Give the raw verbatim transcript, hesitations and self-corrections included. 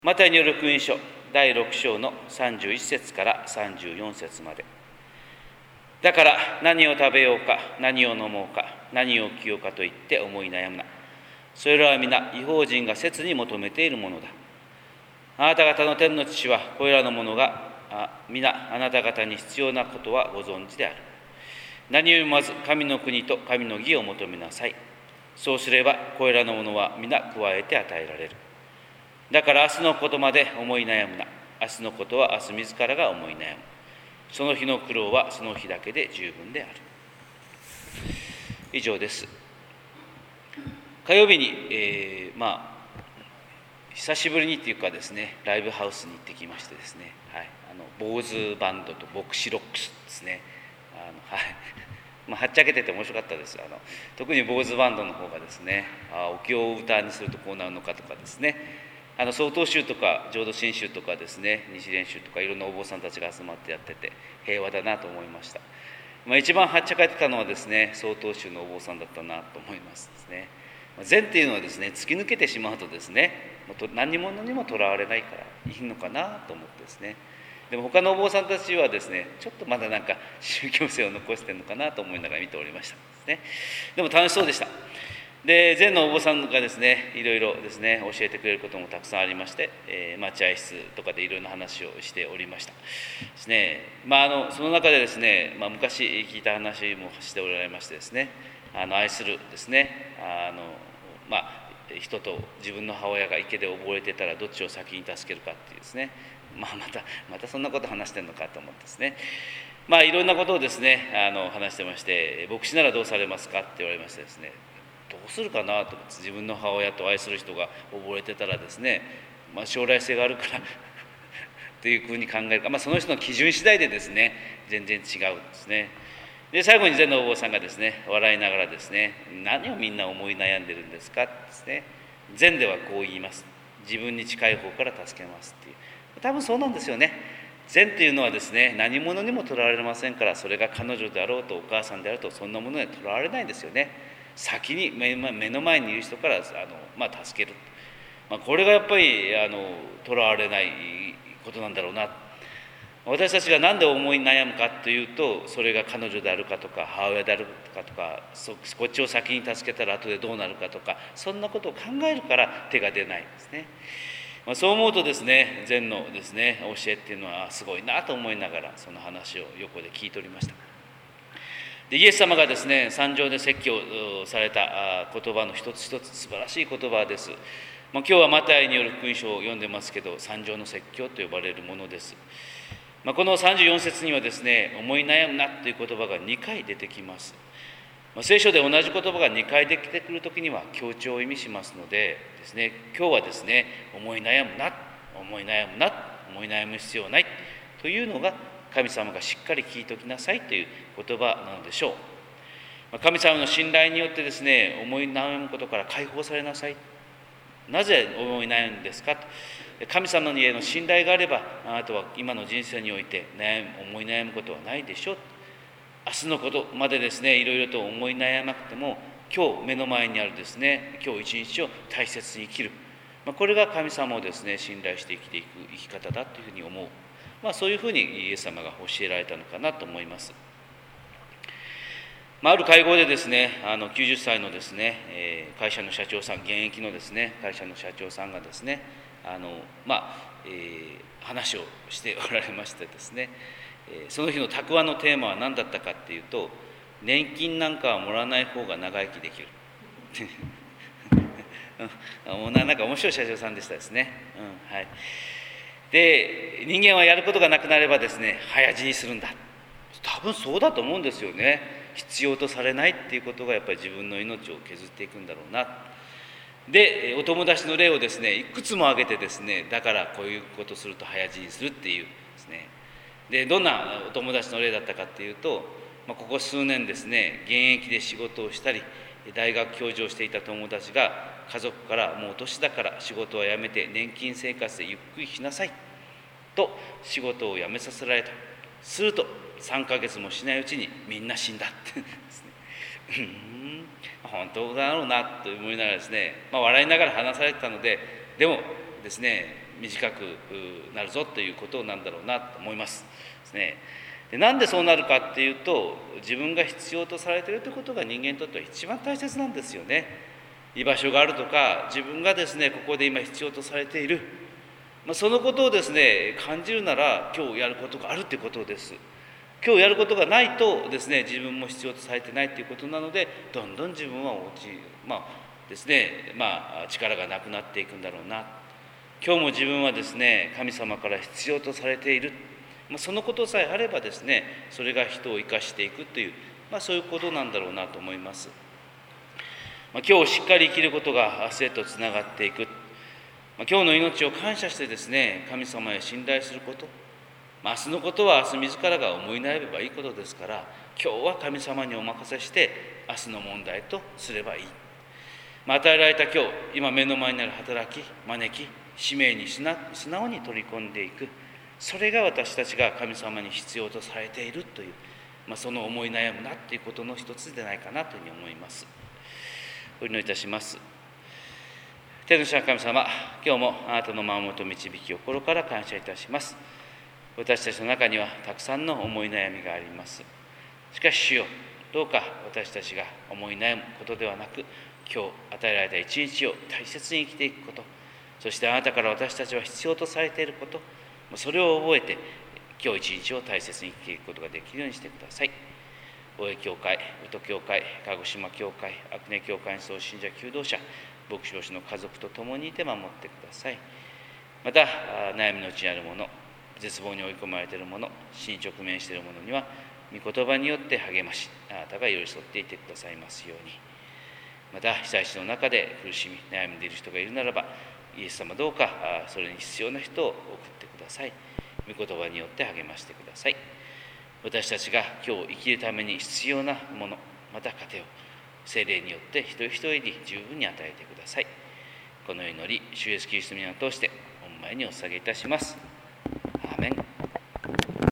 マタイによる福音書だいろく章のさんじゅういち節からさんじゅうよん節まで。だから何を食べようか、何を飲もうか、何を着ようかと言って思い悩むな。それらは皆異邦人が切に求めているものだ。あなた方の天の父はこれらのものがあ皆あなた方に必要なことはご存知である。何よりもまず神の国と神の義を求めなさい。そうすればこれらのものは皆加えて与えられる。だから明日のことまで思い悩むな。明日のことは明日自らが思い悩む。その日の苦労はその日だけで十分である。以上です。火曜日に、えー、まあ久しぶりにというかですね、ライブハウスに行ってきましてですね、はい、あの坊主バンドとボクシロックスですね。あのはいまあ、はっちゃけてて面白かったです。あの特に坊主バンドの方がですね、あお経を歌にするとこうなるのかとかですね、あの曹洞宗とか浄土真宗とかですね、日蓮宗とかいろんなお坊さんたちが集まってやってて平和だなと思いました。まあ、一番はっちゃかれてたのはですね、曹洞宗のお坊さんだったなと思いますですね。禅っていうのはですね、突き抜けてしまうとですね、何者にもとらわれないからいいのかなと思ってですね。でも他のお坊さんたちはですね、ちょっとまだなんか宗教性を残してるのかなと思いながら見ておりましたですね。でも楽しそうでした。で、禅のお坊さんがですね、いろいろですね、教えてくれることもたくさんありまして、えー、待合室とかでいろんな話をしておりましたですね。まあ、あのその中でですね、まあ、昔聞いた話もしておられましてですね、あの愛するですね、あのまあ人と自分の母親が池で溺れてたらどっちを先に助けるかっていうですね、まあ、またまたそんなこと話してるのかと思ってですね、まあいろんなことをですねあの話してまして、牧師ならどうされますかって言われましてですね、どうするかなと思って、自分の母親と愛する人が溺れてたらですね、まあ、将来性があるからというふうに考えるか、まあ、その人の基準次第でですね全然違うんですね。で最後に禅のお坊さんがですね笑いながらですね、何をみんな思い悩んでるんですかですね、禅ではこう言います。自分に近い方から助けますっていう。多分そうなんですよね。禅っていうのはですね、何者にもとらわれませんから、それが彼女であろうとお母さんであろうと、そんなものにとらわれないんですよね。先に目の前にいる人からあの、まあ、助ける、まあ、これがやっぱりあのとらわれないことなんだろうな。私たちが何で思い悩むかというと、それが彼女であるかとか母親であるかとか、そこっちを先に助けたら後でどうなるかとか、そんなことを考えるから手が出ないんですね。まあ、そう思うとですね、禅のですね教えっていうのはすごいなと思いながら、その話を横で聞いておりました。でイエス様がですね山上で説教された言葉の一つ一つ素晴らしい言葉です。まあ、今日はマタイによる福音書を読んでますけど、山上の説教と呼ばれるものです。まあ、このさんじゅうよん節にはですね、思い悩むなという言葉がにかい出てきます。まあ、聖書で同じ言葉がにかい出てくるときには強調を意味しますのでですね、今日はですね、思い悩むな、思い悩むな、思い悩む必要ないというのが神様がしっかり聞いておきなさいという言葉なのでしょう。まあ、神様の信頼によってですね、思い悩むことから解放されなさい。なぜ思い悩むんですかと。神様への信頼があれば、あなたは今の人生において悩む思い悩むことはないでしょう。明日のことまでですね、いろいろと思い悩まなくても、今日目の前にあるですね、今日一日を大切に生きる。まあ、これが神様をですね、信頼して生きていく生き方だというふうに思う。まあ、そういうふうにイエス様が教えられたのかなと思います。まあ、ある会合でですね、あのきゅうじゅっさいのですね、えー、会社の社長さん、現役のですね、会社の社長さんがですね、あのまあえー、話をしておられましてですね、えー、その日のたくわのテーマは何だったかっていうと、年金なんかはもらわない方が長生きできるなんか面白い社長さんでしたですね、うんはい、で人間はやることがなくなればですね早死にするんだ。多分そうだと思うんですよね。必要とされないっていうことがやっぱり自分の命を削っていくんだろうな。でお友達の例をですねいくつも挙げてですね、だからこういうことすると早死にするっていうですね。でどんなお友達の例だったかっていうと、まあ、ここ数年ですね現役で仕事をしたり大学教授をしていた友達が家族からもう年だから仕事は辞めて年金生活でゆっくりしなさいと仕事を辞めさせられた。するとさんかげつもしないうちにみんな死んだってですねうん本当だろうなと思いながらですね、まあ、笑いながら話されてたので、でもですね短くなるぞということなんだろうなと思いますですね。でなんでそうなるかっていうと、自分が必要とされているということが人間にとっては一番大切なんですよね。居場所があるとか、自分がですねここで今必要とされている、まあ、そのことをですね感じるなら、今日やることがあるということです。今日やることがないとですね、自分も必要とされてないということなので、どんどん自分は落ちまあですねまあ力がなくなっていくんだろうな。今日も自分はですね神様から必要とされている、まあ、そのことさえあればですね、それが人を生かしていくという、まあ、そういうことなんだろうなと思います。まあ、今日しっかり生きることが明日へとつながっていく、まあ、今日の命を感謝してですね神様へ信頼すること、まあ、明日のことは明日自らが思い悩めばいいことですから、今日は神様にお任せして明日の問題とすればいい。まあ、与えられた今日、今目の前にある働き、招き、使命に素直に取り込んでいく、それが私たちが神様に必要とされているという、まあ、その思い悩むなということの一つでないかなというふうに思います。お祈りいたします。天の神様、今日もあなたの守りと導きを心から感謝いたします。私たちの中にはたくさんの思い悩みがあります。しかし主よ、どうか私たちが思い悩むことではなく、今日与えられた一日を大切に生きていくこと、そしてあなたから私たちは必要とされていること、それを覚えて今日一日を大切に生きていくことができるようにしてください。大江教会、宇都教会、鹿児島教会、阿久根教会に総信者求道者、牧師牧師の家族と共にいて守ってください。また悩みのうちにある者、絶望に追い込まれている者、死に直面している者には御言葉によって励まし、あなたが寄り添っていてくださいますように。また被災地の中で苦しみ悩んでいる人がいるならば、イエス様どうかそれに必要な人を送ってください。御言葉によって励ましてください。私たちが今日生きるために必要なもの、また糧を聖霊によって一人一人に十分に与えてください。この祈り、主イエスキリストの皆を通して御前にお捧げいたします。アーメン。